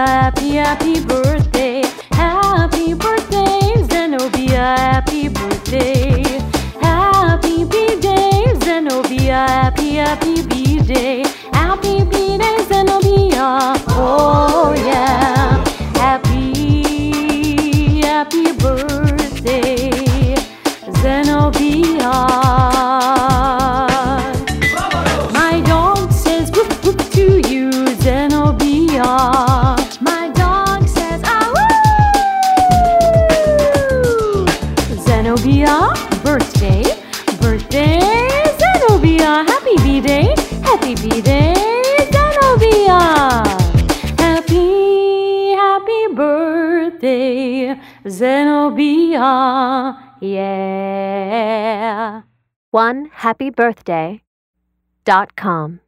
happy, happy birthday. Happy birthday, Zenobia, happy birthday. Happy B-Day, Zenobia, happy, happy B-Day. Happy B-Day, Zenobia, oh yeah. Happy, happy birthday, Zenobia. My dog says whoop whoop to you, Zenobia. My dog says ah woo. Zenobia, birthday, birthday, Zenobia. Happy B-Day, happy B-Day, Zenobia. Happy, happy birthday, Zenobia, yeah. OneHappyBirthday.com